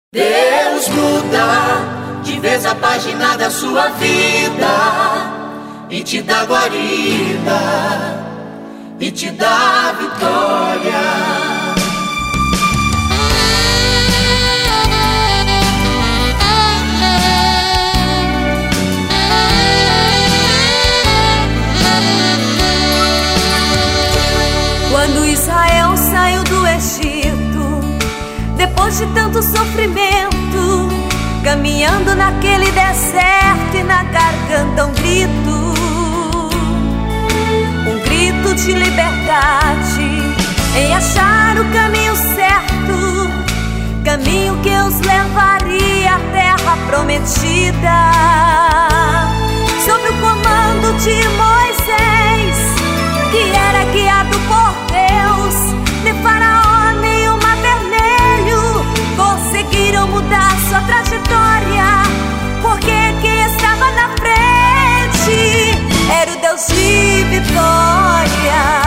Deus muda de vez a página da sua vida e te dá guarida e te dá vitória. Quando Israel saiu do Egito, depois de tanto sofrimento, caminhando naquele deserto e na garganta um grito de liberdade, em achar o caminho certo, caminho que os levaria à terra prometida. Sob o comando de Moisés, que era guiado por Deus, nem Faraó nem o Mar Vermelho conseguiram mudar sua trajetória, porque quem estava na frente era o Deus de vitória.